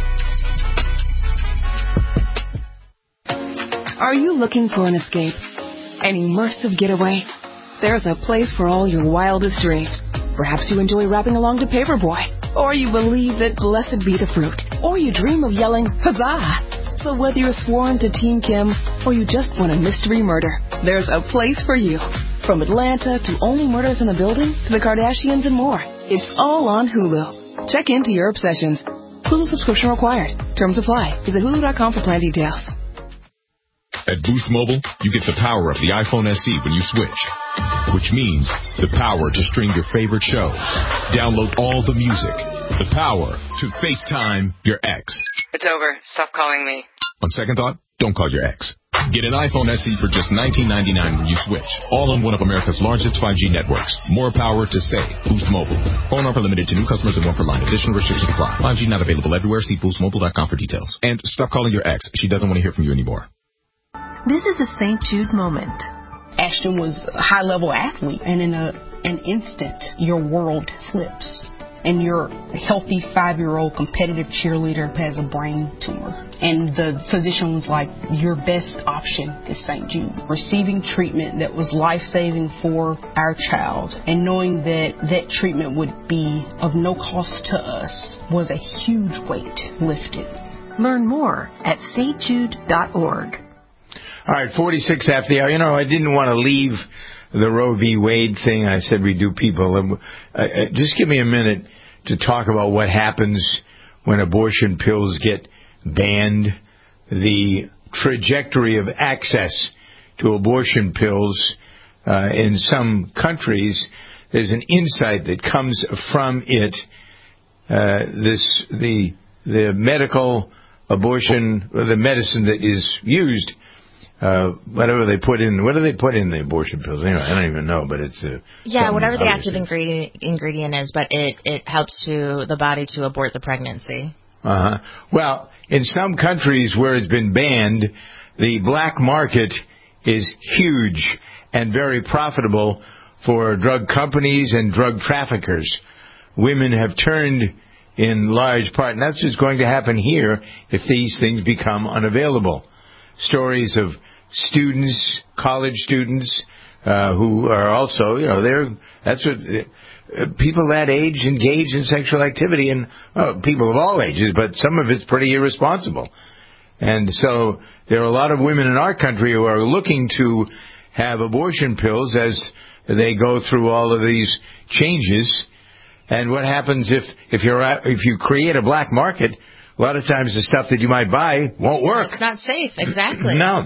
S5: Are you looking for an escape? An immersive getaway? There's a place for all your wildest dreams. Perhaps you enjoy rapping along to Paperboy, or you believe that blessed be the fruit, or you dream of yelling, huzzah! So whether you're sworn to Team Kim, or you just want a mystery murder, there's a place for you. From Atlanta to Only Murders in the Building to the Kardashians and more, it's all on Hulu. Check into your obsessions. Hulu subscription required. Terms apply. Visit hulu dot com for plan details.
S25: At Boost Mobile, you get the power of the iPhone S E when you switch, which means the power to stream your favorite shows, download all the music, the power to FaceTime your ex.
S26: It's over. Stop calling me.
S25: On second thought, don't call your ex. Get an iPhone S E for just nineteen ninety-nine when you switch, all on one of America's largest five G networks. More power to save. Boost Mobile. Phone offer limited to new customers and one per line. Additional restrictions apply. five G not available everywhere. See boost mobile dot com for details. And stop calling your ex. She doesn't want to hear from you anymore.
S5: This is a Saint Jude moment.
S10: Ashton was a high-level athlete, and in a, an instant, your world flips. And your healthy five-year-old competitive cheerleader has a brain tumor. And the physician was like, your best option is Saint Jude. Receiving treatment that was life-saving for our child and knowing that that treatment would be of no cost to us was a huge weight lifted.
S5: Learn more at s t jude dot org.
S3: All right, forty-six after the hour. You know, I didn't want to leave the Roe v. Wade thing. I said we do people. Uh, just give me a minute to talk about what happens when abortion pills get banned. The trajectory of access to abortion pills uh, in some countries, there's an insight that comes from it. Uh, this the the medical abortion, the medicine that is used, uh, whatever they put in, what do they put in the abortion pills? Anyway, I don't even know, but it's uh,
S4: yeah, whatever the active ingredient ingredient is, but it it helps to the body to abort the pregnancy.
S3: Uh huh. Well, in some countries where it's been banned, the black market is huge and very profitable for drug companies and drug traffickers. Women have turned in large part, and that's what's going to happen here if these things become unavailable. Stories of students, college students, uh, who are also, you know, they're, that's what, uh, people that age engage in sexual activity, and uh, people of all ages, but some of it's pretty irresponsible. And so there are a lot of women in our country who are looking to have abortion pills as they go through all of these changes. And what happens if if you're if you create a black market? A lot of times the stuff that you might buy won't work.
S4: It's not safe, exactly.
S3: No.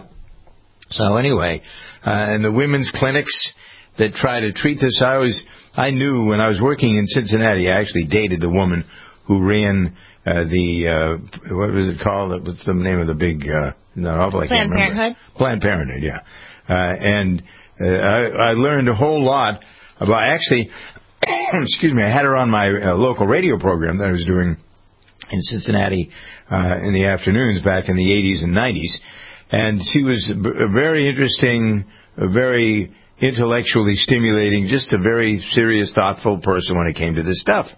S3: So anyway, uh, and the women's clinics that try to treat this, I always I knew when I was working in Cincinnati, I actually dated the woman who ran uh, the uh, what was it called? What's the name of the big? Uh, no, I
S4: Planned Parenthood.
S3: Planned Parenthood, yeah. Uh, and uh, I, I learned a whole lot about actually. Excuse me, I had her on my uh, local radio program that I was doing in Cincinnati uh, in the afternoons back in the eighties and nineties. And she was a very interesting, a very intellectually stimulating, just a very serious, thoughtful person when it came to this stuff.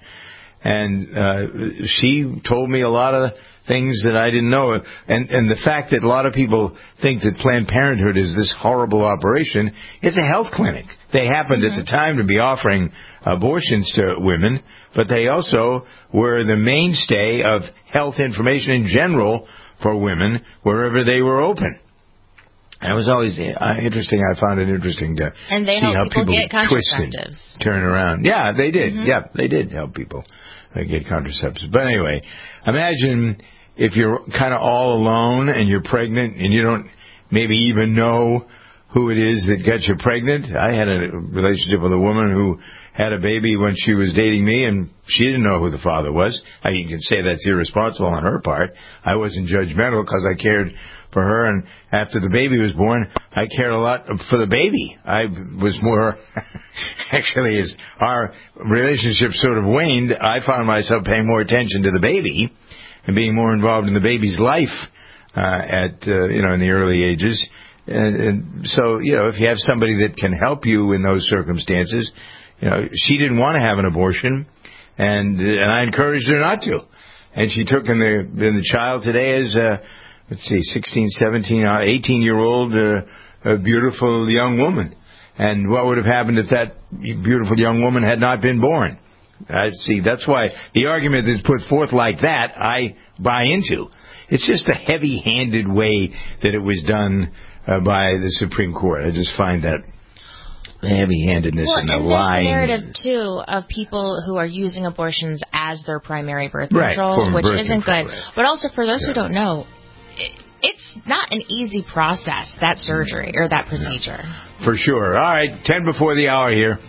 S3: And uh, she told me a lot of things that I didn't know. And, and the fact that a lot of people think that Planned Parenthood is this horrible operation, it's a health clinic. They happened mm-hmm. at the time to be offering abortions to women, but they also were the mainstay of health information in general for women wherever they were open. And it was always uh, interesting. I found it interesting to
S4: and they
S3: see
S4: help
S3: how
S4: people,
S3: people
S4: get
S3: twisted,
S4: contraceptives.
S3: Turn around. Yeah, they did.
S4: Mm-hmm.
S3: Yeah, they did help people uh, get contraceptives. But anyway, imagine if you're kind of all alone and you're pregnant and you don't maybe even know who it is that got you pregnant. I had a relationship with a woman who had a baby when she was dating me, and she didn't know who the father was. I, you can say that's irresponsible on her part. I wasn't judgmental because I cared for her, and after the baby was born, I cared a lot for the baby. I was more, actually, as our relationship sort of waned, I found myself paying more attention to the baby and being more involved in the baby's life uh, at, uh, you know, in the early ages. And, and so, you know, if you have somebody that can help you in those circumstances, you know, she didn't want to have an abortion, and and I encouraged her not to. And she took in the in the child today as a, let's see, sixteen, seventeen, eighteen-year-old, uh, a beautiful young woman. And what would have happened if that beautiful young woman had not been born? I see. That's why the argument that's put forth like that, I buy into. It's just a heavy-handed way that it was done uh, by the Supreme Court. I just find that heavy-handedness
S4: well,
S3: and the
S4: and
S3: lying.
S4: There's the narrative, too, of people who are using abortions as their primary birth
S3: right,
S4: control, which
S3: birth
S4: isn't
S3: control,
S4: good.
S3: Right.
S4: But also, for those
S3: yeah.
S4: who don't know, it, it's not an easy process, that surgery or that procedure.
S3: No, for sure. All right, ten before the hour here.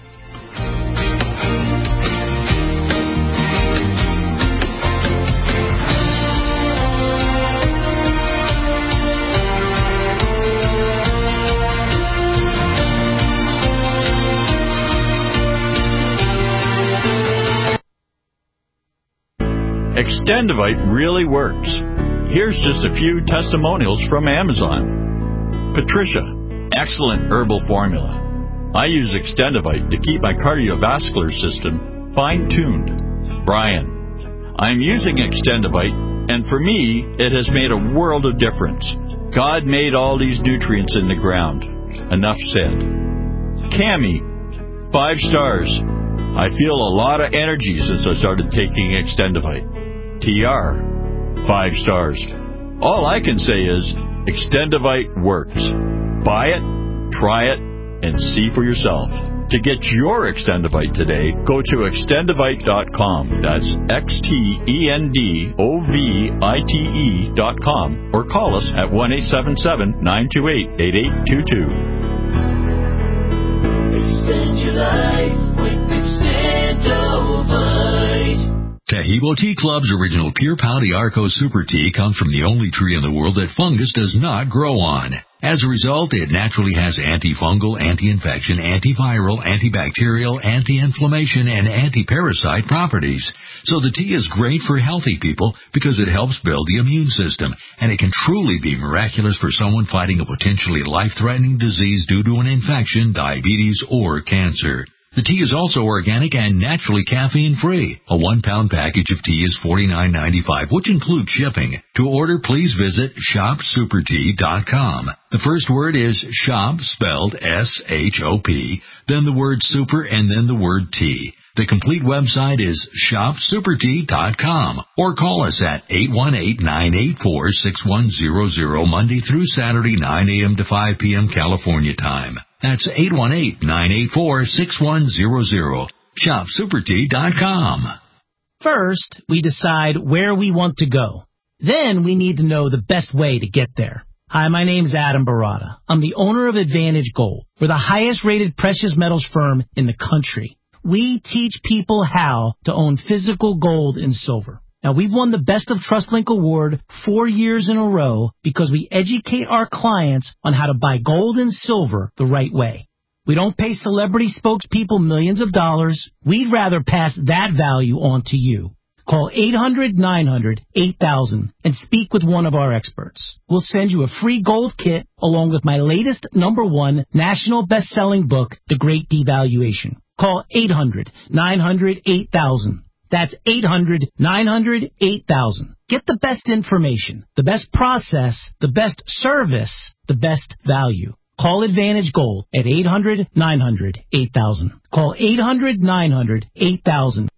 S13: Extendivite really works. Here's just a few testimonials from Amazon. Patricia, excellent herbal formula. I use Extendivite to keep my cardiovascular system fine-tuned. Brian, I'm using Extendivite, and for me, it has made a world of difference. God made all these nutrients in the ground. Enough said. Cammie, five stars. I feel a lot of energy since I started taking Extendivite. T R, five stars. All I can say is Extendivite works. Buy it, try it, and see for yourself. To get your Extendivite today, go to extendivite dot com. That's X T E N D O V I T E dot com, or call us at one eight seven seven, nine two eight, eight eight two two.
S14: Extend your life with Extendivite. Taheebo Tea Club's original Pure Pau D'Arco Super Tea comes from the only tree in the world that fungus does not grow on. As a result, it naturally has antifungal, anti-infection, antiviral, antibacterial, anti-inflammation, and anti-parasite properties. So the tea is great for healthy people because it helps build the immune system, and it can truly be miraculous for someone fighting a potentially life-threatening disease due to an infection, diabetes, or cancer. The tea is also organic and naturally caffeine-free. A one-pound package of tea is forty-nine ninety-five, which includes shipping. To order, please visit shop super tea dot com. The first word is shop, spelled S H O P, then the word super, and then the word tea. The complete website is shop super tea dot com, or call us at eight one eight, nine eight four, six one zero zero Monday through Saturday, nine a.m. to five p.m. California time. That's eight one eight, nine eight four, six one zero zero. shop super tea dot com.
S15: First, we decide where we want to go. Then we need to know the best way to get there. Hi, my name's Adam Barada. I'm the owner of Advantage Gold. We're the highest rated precious metals firm in the country. We teach people how to own physical gold and silver. Now, we've won the Best of TrustLink Award four years in a row because we educate our clients on how to buy gold and silver the right way. We don't pay celebrity spokespeople millions of dollars. We'd rather pass that value on to you. Call eight hundred, nine hundred, eight thousand and speak with one of our experts. We'll send you a free gold kit along with my latest number one national best-selling book, The Great Devaluation. Call eight hundred, nine hundred, eight thousand. That's eight hundred, nine hundred, eight thousand. Get the best information, the best process, the best service, the best value. Call Advantage Gold at eight hundred, nine hundred, eight thousand. Call eight hundred, nine hundred, eight thousand.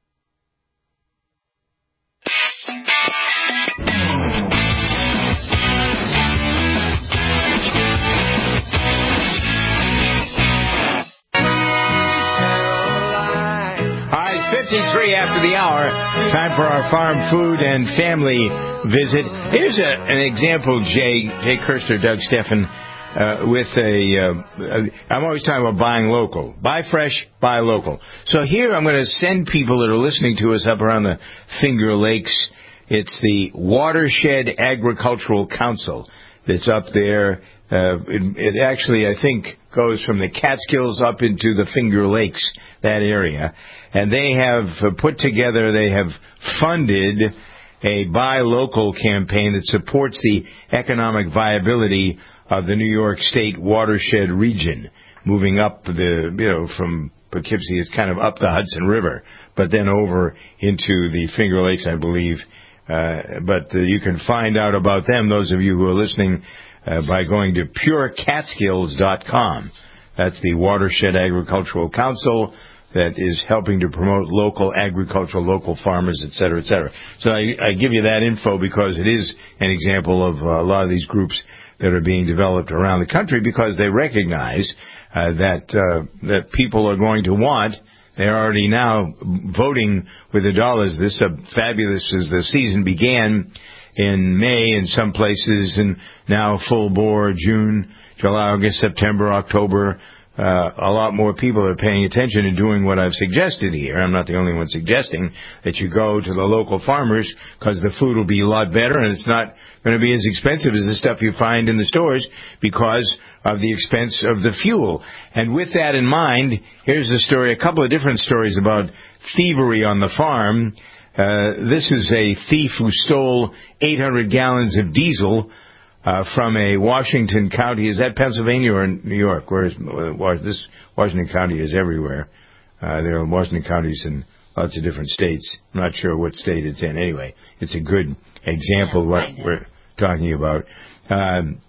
S3: fifty-three after the hour, time for our farm food and family visit. Here's a, an example, Jay, Jay Kirster, Doug Steffen, uh, with a, uh, a, I'm always talking about buying local. Buy fresh, buy local. So here I'm going to send people that are listening to us up around the Finger Lakes. It's the Watershed Agricultural Council that's up there. Uh, it, it actually, I think, goes from the Catskills up into the Finger Lakes, that area. And they have put together, they have funded a Buy Local campaign that supports the economic viability of the New York State watershed region, moving up the, you know, from Poughkeepsie, it's kind of up the Hudson River, but then over into the Finger Lakes, I believe. Uh, but uh, you can find out about them, those of you who are listening, uh, by going to pure catskills dot com. That's the Watershed Agricultural Council that is helping to promote local agriculture, local farmers, et cetera, et cetera. So I, I give you that info because it is an example of uh, a lot of these groups that are being developed around the country because they recognize uh, that uh, that people are going to want. They're already now voting with the dollars. This uh, fabulous as the season began in May in some places, and now full bore June, July, August, September, October. Uh, a lot more people are paying attention and doing what I've suggested here. I'm not the only one suggesting that you go to the local farmers because the food will be a lot better and it's not going to be as expensive as the stuff you find in the stores because of the expense of the fuel. And with that in mind, here's a story, a couple of different stories about thievery on the farm. Uh, this is a thief who stole eight hundred gallons of diesel Uh, from a Washington County. Is that Pennsylvania or New York? Where is uh, this? Washington County is everywhere. Uh, there are Washington counties in lots of different states. I'm not sure what state it's in. Anyway, it's a good example of what we're talking about. Um,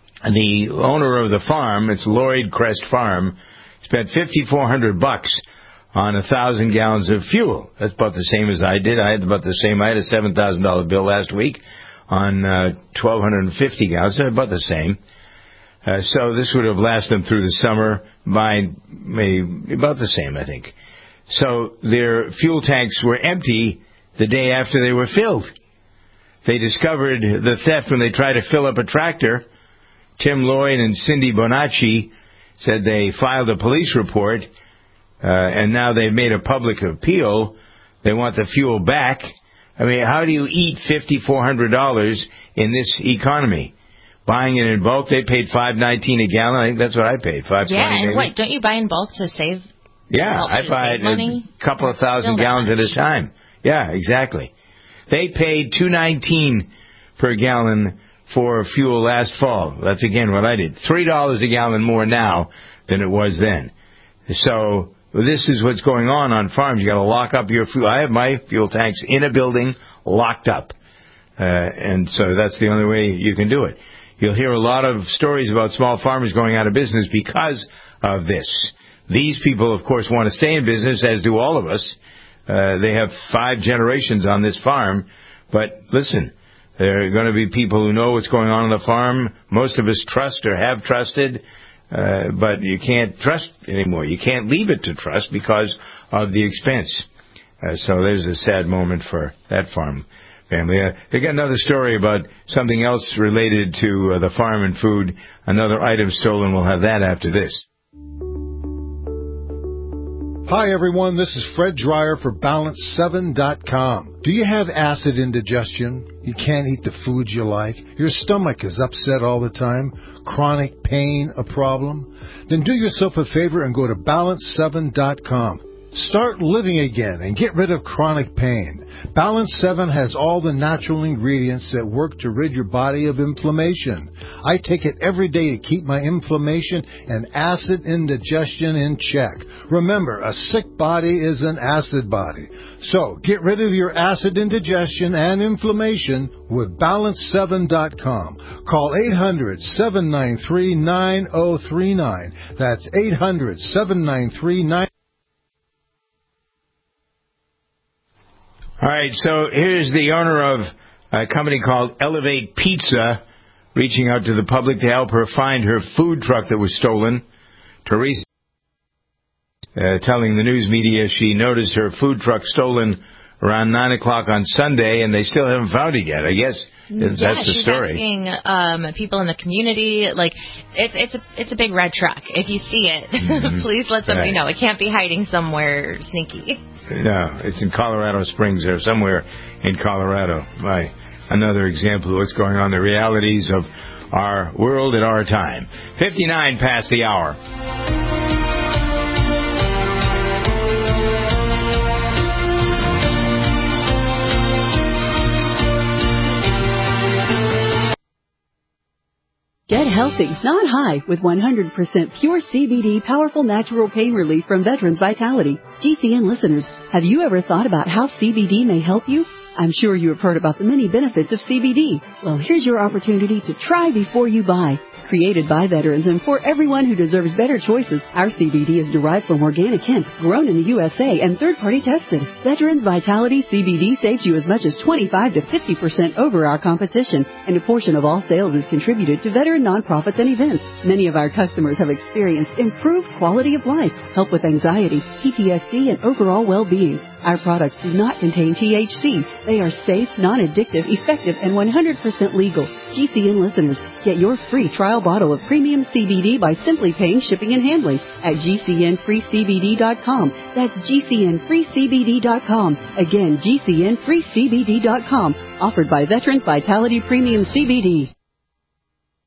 S3: the owner of the farm, it's Lloyd Crest Farm, spent fifty-four hundred bucks on a thousand gallons of fuel. That's about the same as I did. I had about the same. I had a seven thousand dollar bill last week on uh, twelve fifty gallons, about the same. Uh, so this would have lasted them through the summer by maybe about the same, I think. So their fuel tanks were empty the day after they were filled. They discovered the theft when they tried to fill up a tractor. Tim Lloyd and Cindy Bonacci said they filed a police report, uh, and now they've made a public appeal. They want the fuel back. I mean, how do you eat five thousand four hundred dollars in this economy? Buying it in bulk, they paid five nineteen a gallon. I think that's what I paid, five twenty.
S4: Yeah, and
S3: maybe.
S4: what, don't you buy in bulk to save?
S3: Yeah, I buy it a couple of thousand gallons at a time. Yeah, exactly. They paid two nineteen per gallon for fuel last fall. That's again what I did. Three dollars a gallon more now than it was then. So this is what's going on on farms. You got to lock up your fuel. I have my fuel tanks in a building locked up, uh, and so that's the only way you can do it. You'll hear a lot of stories about small farmers going out of business because of this. These people, of course, want to stay in business, as do all of us. Uh, they have five generations on this farm. But listen, there are going to be people who know what's going on on the farm. Most of us trust or have trusted, uh, but you can't trust anymore. You can't leave it to trust because of the expense. Uh, so there's a sad moment for that farm family. Uh, they got another story about something else related to uh, the farm and food. Another item stolen. We'll have that after this.
S16: Hi, everyone. This is Fred Dreyer for Balance seven dot com. Do you have acid indigestion? You can't eat the foods you like? Your stomach is upset all the time? Chronic pain a problem? Then do yourself a favor and go to Balance seven dot com. Start living again and get rid of chronic pain. Balance seven has all the natural ingredients that work to rid your body of inflammation. I take it every day to keep my inflammation and acid indigestion in check. Remember, a sick body is an acid body. So, get rid of your acid indigestion and inflammation with Balance seven dot com. Call eight hundred, seven nine three, nine zero three nine. That's eight hundred, seven nine three, nine zero three nine.
S3: All right, so here's the owner of a company called Elevate Pizza reaching out to the public to help her find her food truck that was stolen. Teresa uh, telling the news media she noticed her food truck stolen around nine o'clock on Sunday, and they still haven't found it yet. I guess that's
S4: yeah,
S3: the
S4: she's
S3: story.
S4: Asking um, people in the community, like, it's it's a it's a big red truck. If you see it, mm-hmm. please let somebody right. know. It can't be hiding somewhere sneaky.
S3: No, it's in Colorado Springs or somewhere in Colorado. My, another example of what's going on, the realities of our world at our time. fifty-nine past the hour.
S17: Get healthy, not high, with one hundred percent pure C B D powerful natural pain relief from Veterans Vitality. G C N listeners, have you ever thought about how C B D may help you? I'm sure you have heard about the many benefits of C B D. Well, here's your opportunity to try before you buy. Created by veterans and for everyone who deserves better choices, our C B D is derived from organic hemp, grown in the U S A, and third-party tested. Veterans Vitality C B D saves you as much as twenty-five to fifty percent over our competition, and a portion of all sales is contributed to veteran nonprofits and events. Many of our customers have experienced improved quality of life, help with anxiety, P T S D, and overall well-being. Our products do not contain T H C. They are safe, non-addictive, effective, and one hundred percent legal. G C N listeners, get your free trial bottle of premium C B D by simply paying shipping and handling at G C N free C B D dot com. That's G C N free C B D dot com. Again, G C N free C B D dot com. Offered by Veterans Vitality Premium C B D.